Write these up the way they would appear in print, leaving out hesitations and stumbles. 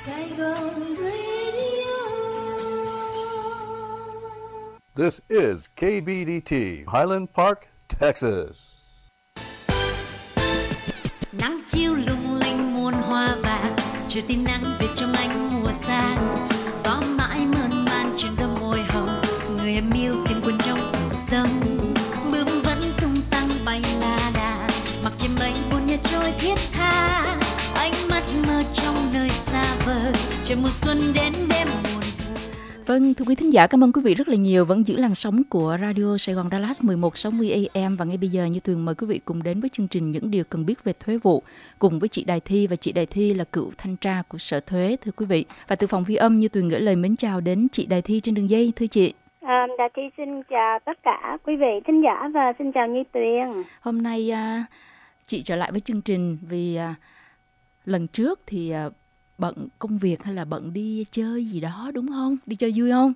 Saigon Radio. This is KBDT, Highland Park, Texas. Nắng chiều lung linh muôn hoa vàng, chiều tin nắng về trong ánh mùa sang. Gió mãi mơn man trên đôi môi hồng, người em yêu tìm quên trong cuộc sống. Bướm vẫn tung tăng bay la đà, mặc trên mây buồn như trôi thiết tha. Ánh mắt mơ trong nơi xa vời, trời mùa xuân đến đêm buồn. Vâng, thưa quý thính giả, cảm ơn quý vị rất là nhiều vẫn giữ làn sóng của Radio Sài Gòn Dallas 1160 AM. Và ngay bây giờ Như Tuyền mời quý vị cùng đến với chương trình Những Điều Cần Biết về Thuế vụ cùng với chị Đài Thi. Và chị Đài Thi là cựu thanh tra của Sở Thuế, thưa quý vị. Và từ phòng ghi âm, Như Tuyền gửi lời mến chào đến chị Đài Thi trên đường dây. Thưa chị. Đài Thi xin chào tất cả quý vị thính giả và xin chào Như Tuyền. Hôm nay chị trở lại với chương trình vì lần trước thì bận công việc hay là bận đi chơi gì đó đúng không? Đi chơi vui không?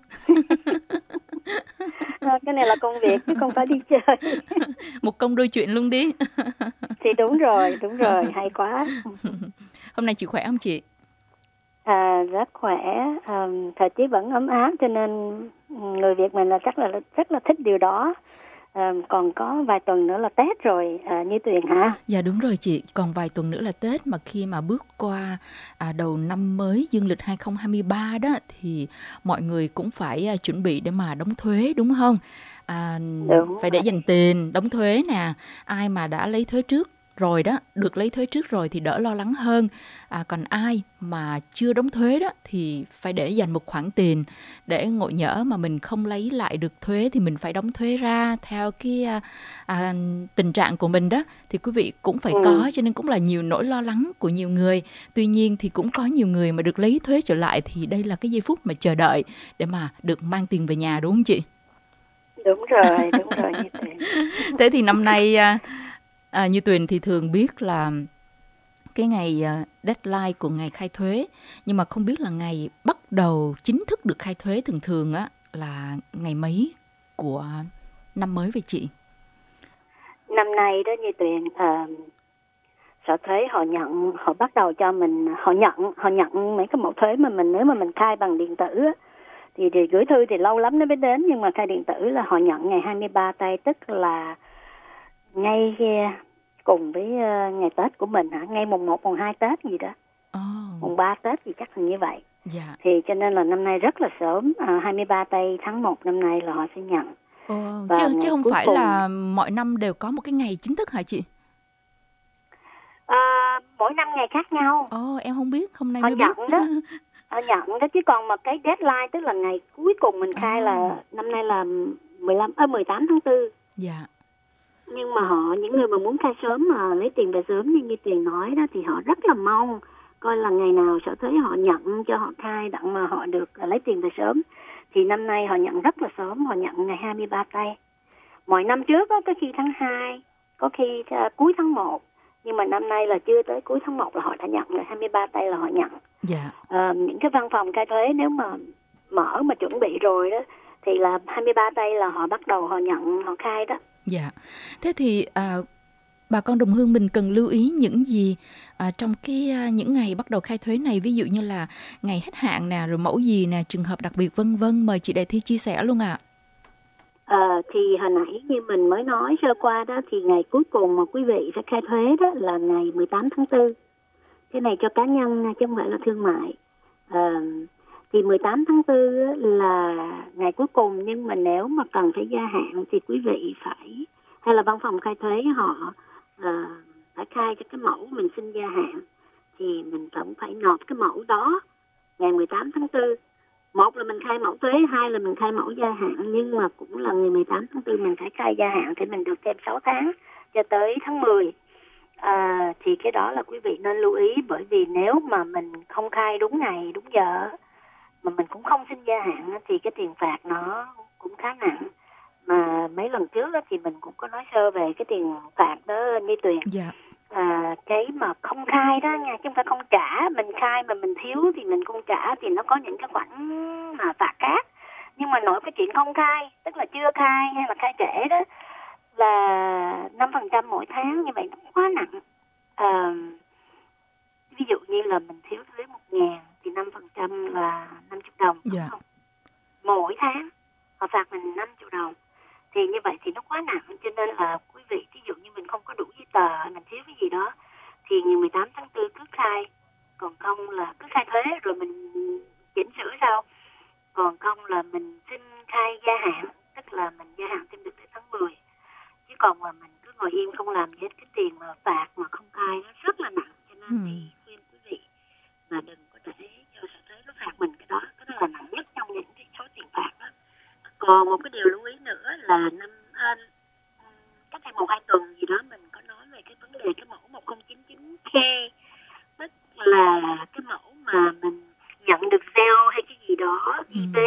Cái này là công việc chứ không phải đi chơi. Một công đôi chuyện luôn đi. Thì đúng rồi, hay quá. Hôm nay chị khỏe không chị? Rất khỏe, thời tiết vẫn ấm áp cho nên người Việt mình là rất là thích điều đó. Còn có vài tuần nữa là Tết rồi, Như Tuyền hả? Dạ đúng rồi chị, còn vài tuần nữa là Tết, mà khi mà bước qua đầu năm mới dương lịch 2023 đó thì mọi người cũng phải chuẩn bị để mà đóng thuế đúng không? Đúng phải để dành tiền đóng thuế nè, ai mà đã lấy thuế trước rồi đó, được lấy thuế trước rồi thì đỡ lo lắng hơn. Còn ai mà chưa đóng thuế đó thì phải để dành một khoản tiền để ngộ nhỡ mà mình không lấy lại được thuế thì mình phải đóng thuế ra theo cái tình trạng của mình đó. Thì quý vị cũng phải có, cho nên cũng là nhiều nỗi lo lắng của nhiều người. Tuy nhiên thì cũng có nhiều người mà được lấy thuế trở lại thì đây là cái giây phút mà chờ đợi để mà được mang tiền về nhà đúng không chị? Đúng rồi Như Tuyền. Thế thì năm nay Như Tuyền thì thường biết là cái ngày deadline của ngày khai thuế, nhưng mà không biết là ngày bắt đầu chính thức được khai thuế thường á là ngày mấy của năm mới vậy chị? Năm nay đó Như Tuyền, Sở Thuế họ bắt đầu cho mình, họ nhận mấy cái mẫu thuế mà nếu mà mình khai bằng điện tử á, thì gửi thư thì lâu lắm nó mới đến, nhưng mà khai điện tử là họ nhận ngày 23 tây, tức là ngay cùng với ngày Tết của mình hả? Ngay mùng 1, mùng 2 Tết gì đó. Mùng 3 Tết thì chắc là như vậy. Dạ. Thì cho nên là năm nay rất là sớm, 23 tây tháng 1 năm nay là họ sẽ nhận. Chứ không phải là mọi năm đều có một cái ngày chính thức hả chị? Mỗi năm ngày khác nhau. Em không biết, hôm nay họ mới nhận biết. đó. Họ nhận đó, chứ còn mà cái deadline tức là ngày cuối cùng mình khai là năm nay là 18 tháng 4. Dạ. Nhưng mà những người mà muốn khai sớm mà lấy tiền về sớm như Tuyền nói đó, thì họ rất là mong coi là ngày nào Sở Thuế họ nhận cho họ khai đặng mà họ được lấy tiền về sớm. Thì năm nay họ nhận rất là sớm, họ nhận ngày 23 tây. Mọi năm trước đó, có khi tháng 2, có khi cuối tháng 1. Nhưng mà năm nay là chưa tới cuối tháng 1 là họ đã nhận, ngày 23 tây là họ nhận. Dạ. Những cái văn phòng khai thuế nếu mà mở mà chuẩn bị rồi đó thì là 23 tây là họ bắt đầu họ nhận, họ khai đó. Dạ. Thế thì bà con đồng hương mình cần lưu ý những gì trong những ngày bắt đầu khai thuế này, ví dụ như là ngày hết hạn nè, rồi mẫu gì nè, trường hợp đặc biệt vân vân. Mời chị Đại Thi chia sẻ luôn ạ. Thì hồi nãy như mình mới nói sơ qua đó, thì ngày cuối cùng mà quý vị sẽ khai thuế đó là ngày 18 tháng 4. Cái này cho cá nhân chứ không phải là thương mại. Thì 18 tháng 4 là ngày cuối cùng, nhưng mà nếu mà cần phải gia hạn thì quý vị phải, hay là văn phòng khai thuế họ phải khai cho cái mẫu mình xin gia hạn, thì mình cũng phải nộp cái mẫu đó ngày 18 tháng 4. Một là mình khai mẫu thuế, hai là mình khai mẫu gia hạn, nhưng mà cũng là ngày 18 tháng 4 mình phải khai gia hạn thì mình được thêm 6 tháng cho tới tháng 10. Thì cái đó là quý vị nên lưu ý, bởi vì nếu mà mình không khai đúng ngày, đúng giờ mà mình cũng không xin gia hạn thì cái tiền phạt nó cũng khá nặng. Mà mấy lần trước thì mình cũng có nói sơ về cái tiền phạt đó Như Tuyền. Dạ. Cái mà không khai đó nha, chứ không phải không trả. Mình khai mà mình thiếu thì mình không trả thì nó có những cái khoản mà phạt khác. Nhưng mà nội cái chuyện không khai, tức là chưa khai hay là khai trễ đó, là 5% mỗi tháng, như vậy nó quá nặng. Ví dụ như là mình thiếu thuế 1.000 thì là 50 đồng, đúng Dạ. không? Mỗi tháng họ phạt mình 5 triệu đồng. Thì như vậy thì nó quá nặng, cho nên là quý vị, ví dụ như mình không có đủ giấy tờ, mình thiếu cái gì đó, thì ngày 18 tháng 4 cứ khai, còn không là cứ khai thuế rồi mình chỉnh sửa sau. Còn không là mình xin khai gia hạn, tức là mình gia hạn thêm được tới tháng 10. Chứ còn mà mình cứ ngồi im không làm gì hết, cái tiền mà phạt mà không khai nó rất là nặng. Cho nên thì khuyên quý vị là đừng có để cho sở thuế nó phạt mình cái đó là nặng nhất trong những cái số tiền phạt đó. Còn một cái điều lưu ý nữa là cách đây 1-2 tuần gì đó mình có nói về cái vấn đề cái mẫu 1099K, tức là cái mẫu mà mình nhận được Zelle hay cái gì đó,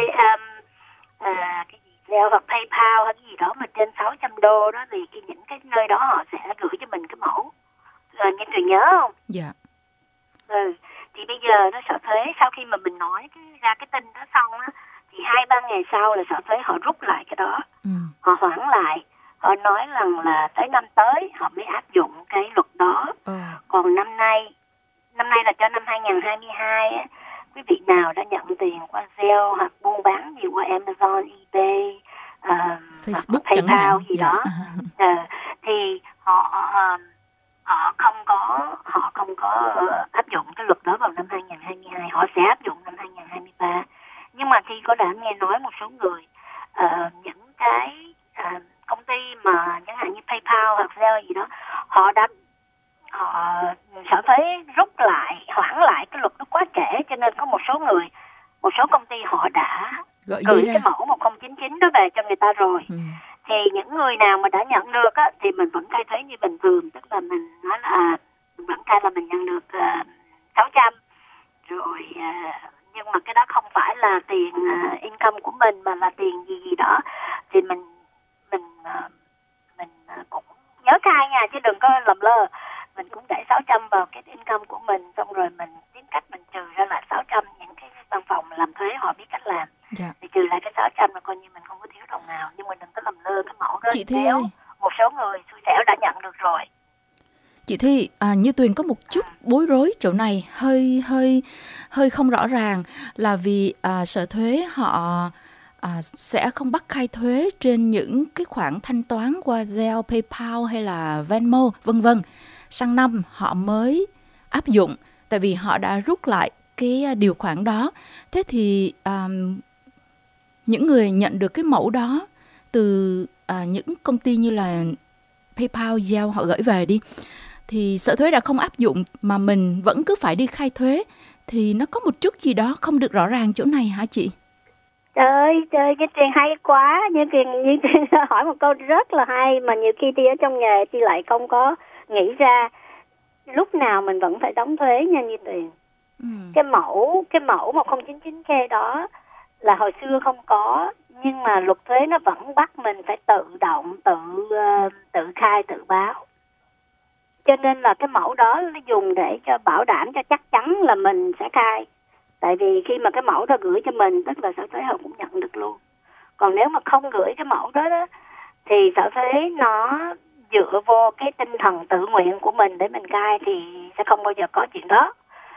cái gì Zelle hoặc PayPal hay cái gì đó mà trên 600 đô đó, thì những cái nơi đó họ sẽ gửi cho mình cái mẫu. Nghe Tuyền nhớ không? Dạ. Thì bây giờ nó sở thuế sau khi mà mình nói ra cái tin đó xong á, thì 2-3 ngày sau là sở thuế họ rút lại cái đó, họ hoãn lại, họ nói rằng là tới năm tới họ mới áp dụng cái luật đó. Còn năm nay là cho năm 2022 á, quý vị nào đã nhận tiền qua Zelle hoặc buôn bán gì qua Amazon, eBay, Facebook hoặc PayPal gì dạ. đó, thì họ không có áp dụng cái luật đó vào năm 2022, họ sẽ áp dụng năm 2023. Nhưng mà khi có đã nghe nói một số người, những cái công ty mà chẳng hạn như PayPal hoặc Zelle gì đó, họ sở thuế rút lại, hoãn lại cái luật nó quá trễ, cho nên có một số công ty họ đã gửi cái mẫu 1099 đó về cho người ta rồi. Thì những người nào mà đã nhận được á, thì mình vẫn khai thuế như bình thường, tức là mình nói là mình vẫn khai là mình nhận được 600 rồi, nhưng mà cái đó không phải là tiền income của mình mà là tiền gì đó, thì mình cũng nhớ khai nha, chứ đừng có lầm lơ. Mình cũng để 600 vào cái income của mình, xong rồi mình tìm cách mình trừ ra lại 600. Những cái văn phòng làm thuế họ biết cách làm, thì trừ lại cái 600 là coi như mình không có thiếu đồng nào. Nhưng mình đừng có lầm lơ cái mẫu đó. Chị Thi ơi, một số người xui xẻo đã nhận được rồi. Chị Thi, như Tuyền có một chút bối rối chỗ này, hơi không rõ ràng, là vì sở thuế họ sẽ không bắt khai thuế trên những cái khoản thanh toán qua Zelle, PayPal hay là Venmo, vân vân. Sang năm họ mới áp dụng, tại vì họ đã rút lại cái điều khoản đó. Thế thì những người nhận được cái mẫu đó từ những công ty như là PayPal, Zelle họ gửi về đi, thì sở thuế đã không áp dụng mà mình vẫn cứ phải đi khai thuế, thì nó có một chút gì đó không được rõ ràng chỗ này hả chị? Trời, cái chuyện hay quá. Như Tuyền hỏi một câu rất là hay, mà nhiều khi Ti ở trong nghề Ti lại không có nghĩ ra. Lúc nào mình vẫn phải đóng thuế nha Như Tuyền. Cái mẫu 1099K đó là hồi xưa không có, nhưng mà luật thuế nó vẫn bắt mình phải tự động tự khai tự báo. Cho nên là cái mẫu đó nó dùng để cho bảo đảm cho chắc chắn là mình sẽ khai. Tại vì khi mà cái mẫu đó gửi cho mình, tức là sở thuế họ cũng nhận được luôn. Còn nếu mà không gửi cái mẫu đó, thì sở thuế nó dựa vô cái tinh thần tự nguyện của mình để mình khai, thì sẽ không bao giờ có chuyện đó.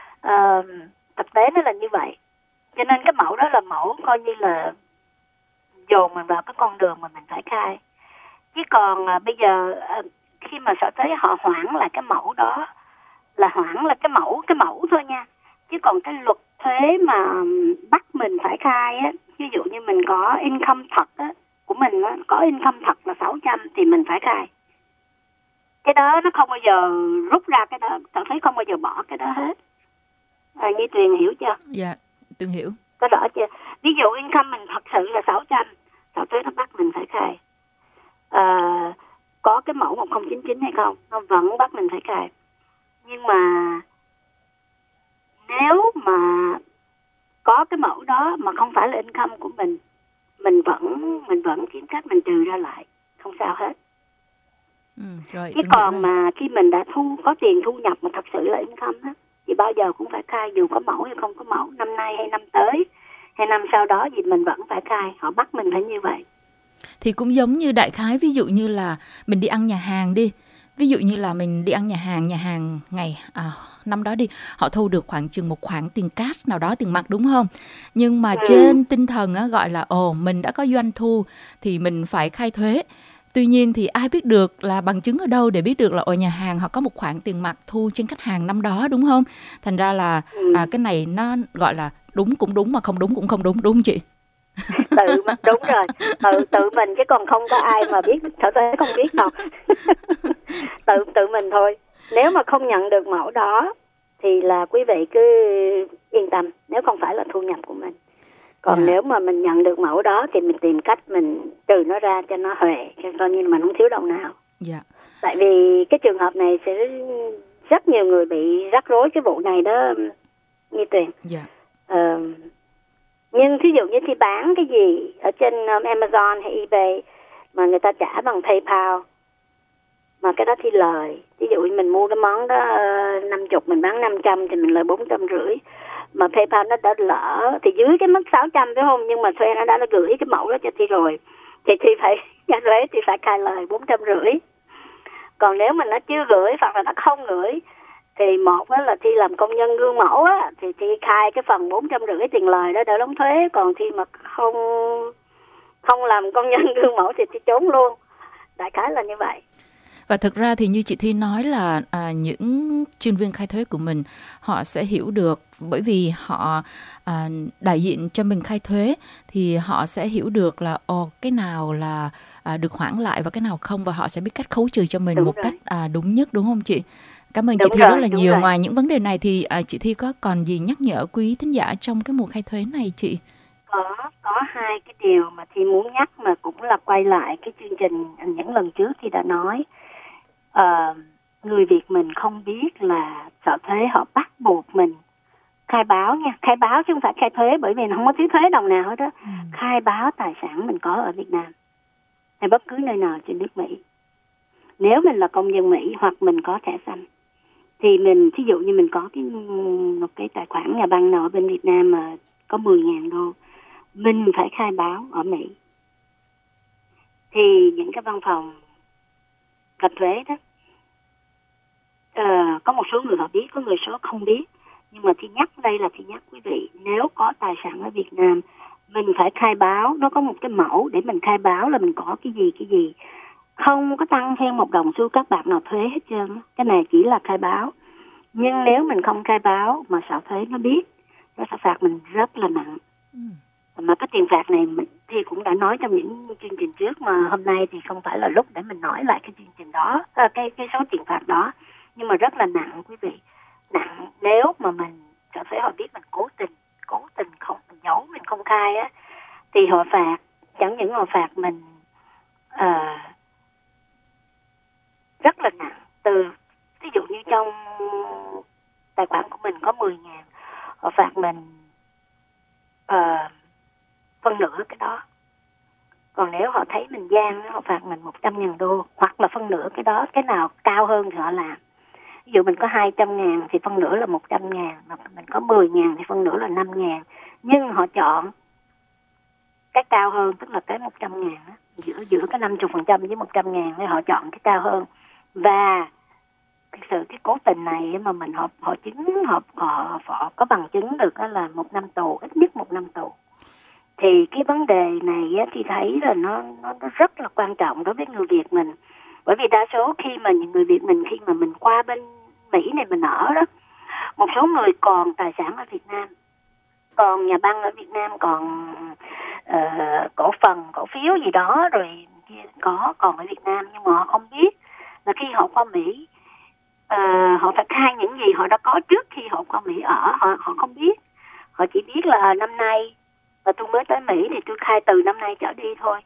Thực tế nó là như vậy. Cho nên cái mẫu đó là mẫu coi như là dồn mình vào cái con đường mà mình phải khai. Chứ còn bây giờ khi mà sở thuế họ hoãn lại cái mẫu đó, là hoãn là cái mẫu thôi nha. Chứ còn cái luật thuế mà bắt mình phải khai á, ví dụ như mình có income thật á, của mình á, có income thật là 600 thì mình phải khai. Cái đó nó không bao giờ rút ra cái đó, sở thuế không bao giờ bỏ cái đó hết. Như Tuyền hiểu chưa? Dạ, Tuyền hiểu. Có rõ chưa? Ví dụ income mình thật sự là 600, sở thuế nó bắt mình phải khai. Có cái mẫu 1099 hay không, nó vẫn bắt mình phải khai. Nhưng mà nếu mà có cái mẫu đó mà không phải là income của mình vẫn kiếm cách mình trừ ra lại, không sao hết. Rồi, chứ còn mà khi mình đã có tiền thu nhập mà thật sự là income á, thì bao giờ cũng phải khai, dù có mẫu hay không có mẫu, năm nay hay năm tới hay năm sau đó gì mình vẫn phải khai, họ bắt mình phải như vậy. Thì cũng giống như đại khái, ví dụ như là mình đi ăn nhà hàng đi, Ví dụ như là mình đi ăn nhà hàng ngày năm đó đi, họ thu được khoảng chừng một khoản tiền cash nào đó, tiền mặt đúng không? Nhưng mà trên tinh thần á, gọi là mình đã có doanh thu thì mình phải khai thuế. Tuy nhiên thì ai biết được là bằng chứng ở đâu để biết được là ở nhà hàng họ có một khoản tiền mặt thu trên khách hàng năm đó, đúng không? Thành ra là cái này nó gọi là đúng cũng đúng mà không đúng cũng không đúng, đúng không chị? Đúng rồi, tự mình chứ còn không có ai mà biết, sở thuế không biết đâu. tự mình thôi. Nếu mà không nhận được mẫu đó thì là quý vị cứ yên tâm, nếu không phải là thu nhập của mình. Còn nếu mà mình nhận được mẫu đó thì mình tìm cách mình trừ nó ra cho nó huề, cho coi như mình không thiếu đồng nào. Tại vì cái trường hợp này sẽ rất nhiều người bị rắc rối cái vụ này đó Nhi Tuyền. Nhưng thí dụ như khi bán cái gì ở trên Amazon hay eBay mà người ta trả bằng PayPal mà cái đó thì lời, ví dụ mình mua cái món đó 50, mình bán 500 thì mình lời 450. Mà PayPal nó đã lỡ thì dưới cái mức 600 phải không, nhưng mà thuê nó đã gửi cái mẫu đó cho Thi rồi thì Thi phải trả thuế, thì phải khai lời 450. Còn nếu mà nó chưa gửi hoặc là nó không gửi thì một đó là Thi làm công nhân gương mẫu á, thì Thi khai cái phần 450 tiền lời đó đỡ đóng thuế. Còn Thi mà không làm công nhân gương mẫu thì Thi trốn luôn. Đại khái là như vậy. Và thực ra thì như chị Thi nói là những chuyên viên khai thuế của mình họ sẽ hiểu được, bởi vì họ đại diện cho mình khai thuế thì họ sẽ hiểu được là cái nào là được hoãn lại và cái nào không, và họ sẽ biết cách khấu trừ cho mình cách đúng nhất, đúng không chị? Cảm ơn chị Thi rất là nhiều. Ngoài những vấn đề này thì chị Thi có còn gì nhắc nhở quý thính giả trong cái mùa khai thuế này chị? Có hai cái điều mà Thi muốn nhắc, mà cũng là quay lại cái chương trình những lần trước Thi đã nói. Người Việt mình không biết là sở thuế họ bắt buộc mình khai báo nha, khai báo chứ không phải khai thuế, bởi vì không có thiếu thuế đồng nào hết đó. Khai báo tài sản mình có ở Việt Nam hay bất cứ nơi nào trên nước Mỹ. Nếu mình là công dân Mỹ hoặc mình có thẻ xanh thì mình, thí dụ như mình có một cái tài khoản nhà băng nào ở bên Việt Nam mà có 10.000 đô, mình phải khai báo ở Mỹ. Thì những cái văn phòng cập thuế đó, có một số người họ biết, có người số không biết. Nhưng mà Thi nhắc đây là Thi nhắc quý vị, nếu có tài sản ở Việt Nam mình phải khai báo. Nó có một cái mẫu để mình khai báo là mình có cái gì. Không có tăng thêm một đồng xu các bạc nào thuế hết trơn. Cái này chỉ là khai báo. Nhưng nếu mình không khai báo mà sở thuế nó biết, nó sẽ phạt mình rất là nặng. Mà cái tiền phạt này Thi cũng đã nói trong những chương trình trước, mà hôm nay thì không phải là lúc để mình nói lại cái chương trình đó, cái số tiền phạt đó. Nhưng mà rất là nặng quý vị. Nặng nếu mà mình sở thuế họ biết mình cố tình không, mình giấu, mình không khai á, thì họ phạt. Chẳng những họ phạt mình rất là nặng. Từ ví dụ như trong tài khoản của mình có 10.000, họ phạt mình phân nửa cái đó. Còn nếu họ thấy mình gian, họ phạt mình 100.000 đô, hoặc là phân nửa cái đó. Cái nào cao hơn thì họ làm. Ví dụ mình có 200.000 thì phân nửa là 100.000, mà mình có 10.000 thì phân nửa là 5.000. Nhưng họ chọn cái cao hơn, tức là cái 100.000 đó. Giữa cái 50% với 100.000 thì họ chọn cái cao hơn. Và cái cố tình này mà mình họ có bằng chứng được đó là 1 năm tù, ít nhất 1 năm tù. Thì cái vấn đề này thì thấy là nó rất là quan trọng đối với người Việt mình. Bởi vì đa số khi mà những người Việt mình, khi mà mình qua bên Mỹ này mình ở đó, một số người còn tài sản ở Việt Nam, còn nhà băng ở Việt Nam, còn cổ phần, cổ phiếu gì đó rồi còn ở Việt Nam, nhưng mà họ không biết là khi họ qua Mỹ họ phải khai những gì họ đã có trước khi họ qua Mỹ ở. Họ không biết. Họ chỉ biết là năm nay và tôi mới tới Mỹ thì tôi khai từ năm nay trở đi thôi.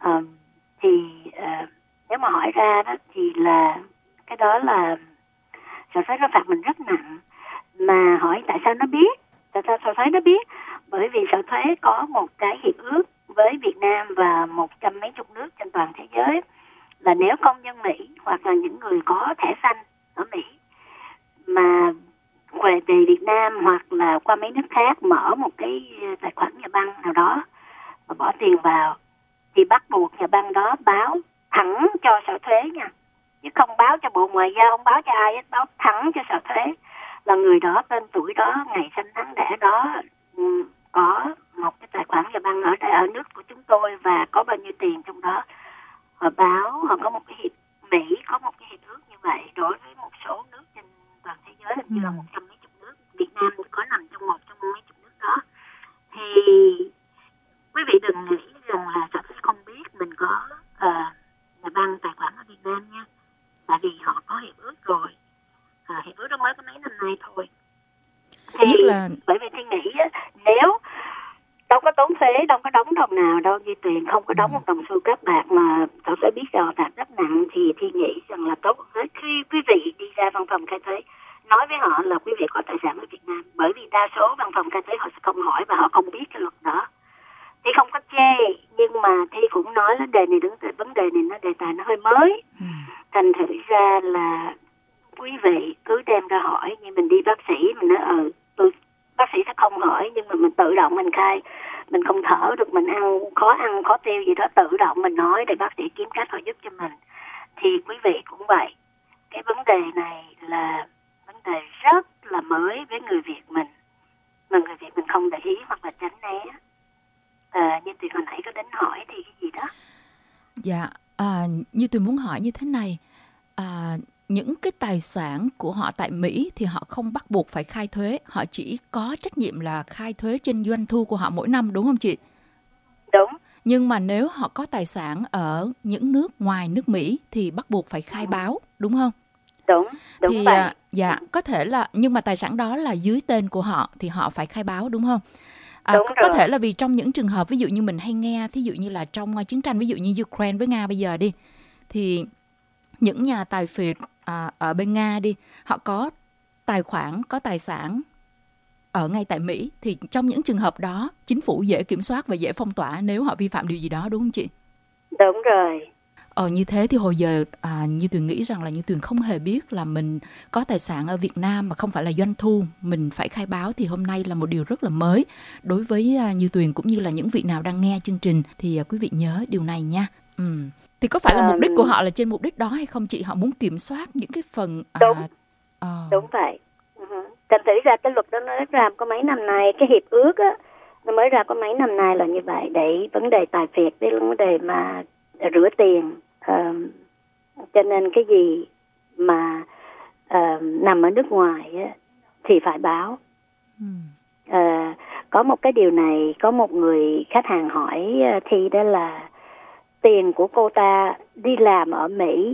Nếu mà hỏi ra đó thì là cái đó là sở thuế nó phạt mình rất nặng. Mà hỏi tại sao nó biết? Tại sao sở thuế nó biết? Bởi vì sở thuế có một cái hiệp ước với Việt Nam và 100 mấy chục nước trên toàn thế giới, là nếu công dân Mỹ hoặc là những người có thẻ xanh ở Mỹ mà về Việt Nam hoặc là qua mấy nước khác mở một cái tài khoản nhà băng nào đó và bỏ tiền vào, thì bắt buộc nhà băng đó báo thẳng cho sở thuế nha, chứ không báo cho Bộ Ngoại giao, không báo cho ai hết, báo thẳng cho Sở Thuế là người đó, tên tuổi đó, ngày sinh tháng đẻ đó, có một cái tài khoản nhà băng ở nước của chúng tôi và có bao nhiêu tiền trong đó. Họ báo, họ có một cái Mỹ có một cái hiệp ước như vậy đối với một số nước trên toàn thế giới, hình như là 100 mấy chục nước, Việt Nam có nằm trong một trong mấy chục nước đó. Thì quý vị đừng nghĩ rằng là Sở Thuế không biết mình có nhà băng tài khoản ở Việt Nam nha, tại vì họ có hiệp ước rồi. Hiệp ước đó mới có mấy năm nay thôi. Thì bởi vì Thi nghĩ nếu đâu có tốn thuế, đâu có đóng đồng nào đâu, Duy Tuyền không có đóng một đồng xu các bạc mà Sở Thuế biết rằng phạt rất nặng, thì Thi nghĩ rằng là tốt hơn khi quý vị đi ra văn phòng khai thuế nói với họ là quý vị có tài sản ở Việt Nam, bởi vì đa số văn phòng khai thuế họ sẽ không hỏi và họ không biết cái luật đó. Thi không có chê, nhưng mà Thi cũng nói vấn đề này nó đề tài nó hơi mới. Thành thử ra là quý vị cứ đem ra hỏi, như mình đi bác sĩ mình nói bác sĩ sẽ không hỏi, nhưng mà mình tự động mình khai, mình không thở được, mình ăn khó tiêu gì đó, tự động mình nói để bác sĩ kiếm cách họ giúp cho mình. Thì quý vị cũng vậy, cái vấn đề này là vấn đề rất là mới với người Việt mình, mà người Việt mình không để ý hoặc là tránh né. Như Tuyền hồi nãy có đến hỏi thì cái gì đó. Dạ, như Tuyền muốn hỏi như thế này, những cái tài sản của họ tại Mỹ thì họ không bắt buộc phải khai thuế, họ chỉ có trách nhiệm là khai thuế trên doanh thu của họ mỗi năm, đúng không chị? Đúng. Nhưng mà nếu họ có tài sản ở những nước ngoài nước Mỹ thì bắt buộc phải khai báo, đúng không? Đúng thì vậy. Dạ, có thể là, nhưng mà tài sản đó là dưới tên của họ thì họ phải khai báo, đúng không? Có thể là vì trong những trường hợp ví dụ như mình hay nghe, thí dụ như là trong chiến tranh, ví dụ như Ukraine với Nga bây giờ đi, thì những nhà tài phiệt ở bên Nga đi, họ có tài khoản, có tài sản ở ngay tại Mỹ, thì trong những trường hợp đó chính phủ dễ kiểm soát và dễ phong tỏa nếu họ vi phạm điều gì đó, đúng không chị? Đúng rồi. Như thế thì hồi giờ Như Tuyền nghĩ rằng là Như Tuyền không hề biết là mình có tài sản ở Việt Nam mà không phải là doanh thu mình phải khai báo, thì hôm nay là một điều rất là mới đối với Như Tuyền cũng như là những vị nào đang nghe chương trình, thì quý vị nhớ điều này nha. Thì có phải là mục đích của họ là trên mục đích đó hay không chị? Họ muốn kiểm soát những cái phần... Đúng vậy. Thành thử ra cái luật đó nó ra có mấy năm nay, cái hiệp ước á, nó mới ra có mấy năm nay là như vậy, để vấn đề tài phiệt với vấn đề mà rửa tiền. Cho nên cái gì mà nằm ở nước ngoài á, thì phải báo. Có một cái điều này, có một người khách hàng hỏi Thi, đó là tiền của cô ta đi làm ở Mỹ,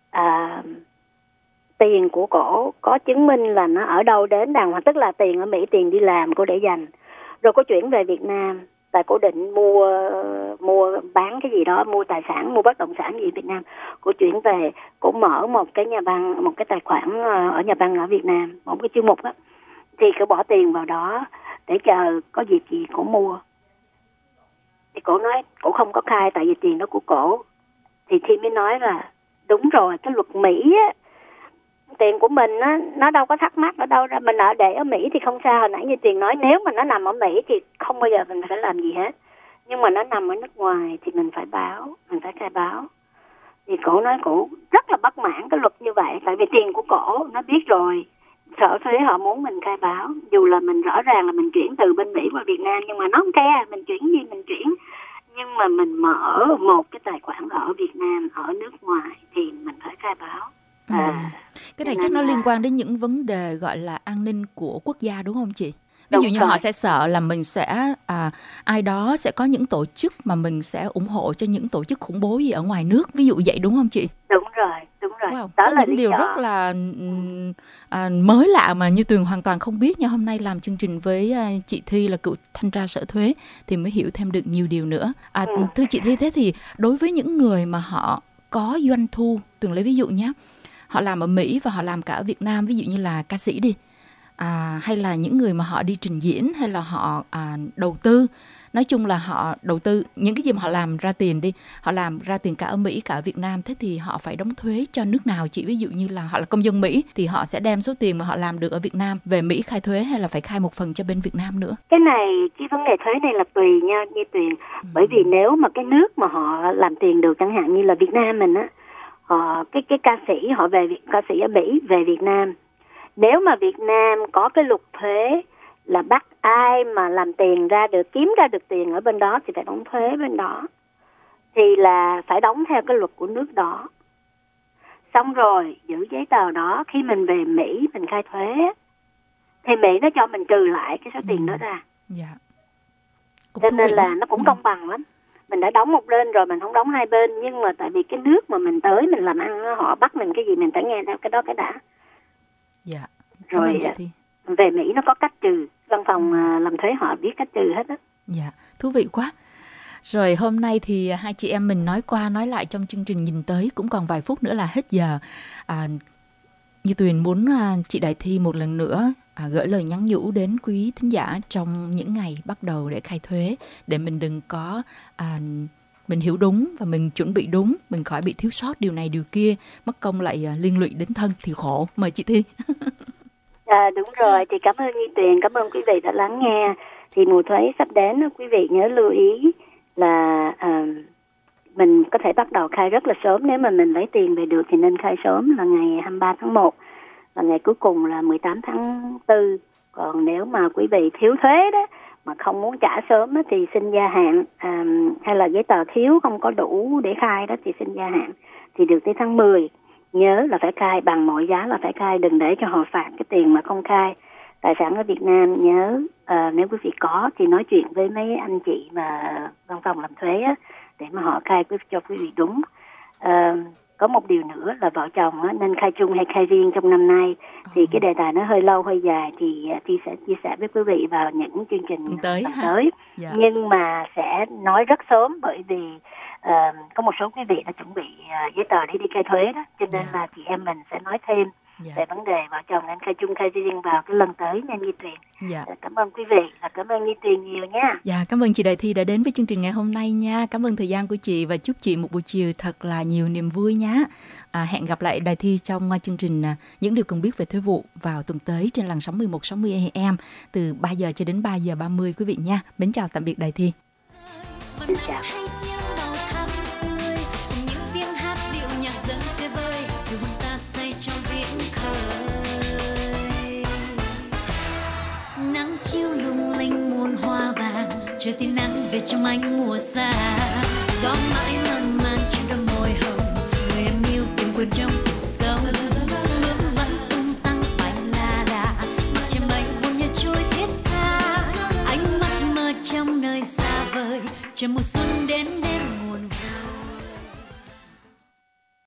tiền của cổ có chứng minh là nó ở đâu đến đàng hoàng, tức là tiền ở Mỹ, tiền đi làm cô để dành, rồi cô chuyển về Việt Nam tại cô định mua bán cái gì đó, mua tài sản, mua bất động sản gì Việt Nam. Cô chuyển về, cô mở một cái nhà băng, một cái tài khoản ở nhà băng ở Việt Nam, một cái chương mục á, thì cô bỏ tiền vào đó để chờ có dịp gì cô mua. Thì cô nói cô không có khai tại vì tiền đó của cổ. Thì Thi mới nói là đúng rồi, cái luật Mỹ á, tiền của mình á, nó đâu có thắc mắc ở đâu ra, mình ở để ở Mỹ thì không sao. Hồi nãy như Tiền nói, nếu mà nó nằm ở Mỹ thì không bao giờ mình phải làm gì hết, nhưng mà nó nằm ở nước ngoài thì mình phải báo, mình phải khai báo. Thì cổ nói cổ rất là bất mãn cái luật như vậy, tại vì tiền của cổ nó biết rồi, Sở Thuế họ muốn mình khai báo, dù là mình rõ ràng là mình chuyển từ bên Mỹ qua Việt Nam, nhưng mà nó không care mình chuyển gì mình chuyển, nhưng mà mình mở một cái tài khoản ở Việt Nam, ở nước ngoài thì mình phải khai báo. Cái này chắc nó liên quan đến những vấn đề gọi là an ninh của quốc gia, đúng không chị? Ví dụ như họ sẽ sợ là mình sẽ ai đó sẽ có những tổ chức mà mình sẽ ủng hộ cho những tổ chức khủng bố gì ở ngoài nước, ví dụ vậy, đúng không chị? Đúng rồi. Wow, đó có là những điều rất là mới lạ mà Như Tuyền hoàn toàn không biết nha. Hôm nay làm chương trình với chị Thi là cựu thanh tra Sở Thuế thì mới hiểu thêm được nhiều điều nữa. Thưa chị Thi, thế thì đối với những người mà họ có doanh thu, Tuyền lấy ví dụ nhé, họ làm ở Mỹ và họ làm cả ở Việt Nam, ví dụ như là ca sĩ đi, hay là những người mà họ đi trình diễn, hay là họ đầu tư, nói chung là họ đầu tư những cái gì mà họ làm ra tiền đi, họ làm ra tiền cả ở Mỹ cả ở Việt Nam, thế thì họ phải đóng thuế cho nước nào chị? Ví dụ như là họ là công dân Mỹ thì họ sẽ đem số tiền mà họ làm được ở Việt Nam về Mỹ khai thuế, hay là phải khai một phần cho bên Việt Nam nữa? Cái này, cái vấn đề thuế này là tùy nha Như Tuyền. Bởi vì nếu mà cái nước mà họ làm tiền được, chẳng hạn như là Việt Nam mình á, cái ca sĩ họ ca sĩ ở Mỹ về Việt Nam. Nếu mà Việt Nam có cái luật thuế là bắt ai mà làm tiền ra được, kiếm ra được tiền ở bên đó thì phải đóng thuế bên đó, thì là phải đóng theo cái luật của nước đó. Xong rồi giữ giấy tờ đó, khi mình về Mỹ mình khai thuế thì Mỹ nó cho mình trừ lại cái số tiền đó ra. Dạ. Cho nên là nó cũng công bằng lắm. Mình đã đóng một bên rồi, mình không đóng hai bên. Nhưng mà tại vì cái nước mà mình tới mình làm ăn, họ bắt mình cái gì mình phải nghe theo cái đó cái đã. Dạ. Rồi về Mỹ nó có cách trừ, văn phòng làm thuế họ biết cách trừ hết á. Dạ, thú vị quá. Rồi hôm nay thì hai chị em mình nói qua nói lại trong chương trình Nhìn Tới, cũng còn vài phút nữa là hết giờ. Như Tuyền muốn chị Đại Thi một lần nữa gửi lời nhắn nhủ đến quý thính giả trong những ngày bắt đầu để khai thuế, để mình đừng có mình hiểu đúng và mình chuẩn bị đúng, mình khỏi bị thiếu sót điều này điều kia, mất công lại liên lụy đến thân thì khổ. Mời chị Thi. Đúng rồi, thì cảm ơn Như Tuyền, cảm ơn quý vị đã lắng nghe. Thì mùa thuế sắp đến, quý vị nhớ lưu ý là mình có thể bắt đầu khai rất là sớm. Nếu mà mình lấy tiền về được thì nên khai sớm là ngày 23 tháng 1 và ngày cuối cùng là 18 tháng 4. Còn nếu mà quý vị thiếu thuế đó mà không muốn trả sớm đó, thì xin gia hạn, hay là giấy tờ thiếu không có đủ để khai đó thì xin gia hạn, thì được tới tháng 10. Nhớ là phải khai bằng mọi giá, là phải khai, đừng để cho họ phạt cái tiền mà không khai. Tài sản ở Việt Nam nhớ nếu quý vị có thì nói chuyện với mấy anh chị mà văn phòng làm thuế á, để mà họ khai cho quý vị đúng. Có một điều nữa là vợ chồng á, nên khai chung hay khai riêng trong năm nay. Thì cái đề tài nó hơi lâu hơi dài thì Thi sẽ chia sẻ với quý vị vào những chương trình tới. Dạ. Nhưng mà sẽ nói rất sớm, bởi vì có một số quý vị đã chuẩn bị giấy tờ để đi khai thuế đó, cho nên là chị em mình sẽ nói thêm về vấn đề vợ chồng nên khai chung khai riêng vào cái lần tới nha Nhi Tuyền. Dạ. Cảm ơn quý vị và cảm ơn Nhi Tuyền nhiều nha. Dạ, cảm ơn chị Đại Thi đã đến với chương trình ngày hôm nay nha. Cảm ơn thời gian của chị và chúc chị một buổi chiều thật là nhiều niềm vui nhé. Hẹn gặp lại Đại Thi trong chương trình Những Điều Cần Biết Về Thuế Vụ vào tuần tới trên làn sóng 1160 AM từ 3 giờ cho đến 3 giờ 30 quý vị nha. Mến chào tạm biệt Đại Thi. Xin chào. Nắng chiếu lung linh muôn hoa vàng, chờ tia nắng về trong ánh mùa xa. Gió mãi mơn man trên đôi môi hồng, người em yêu tìm quên trong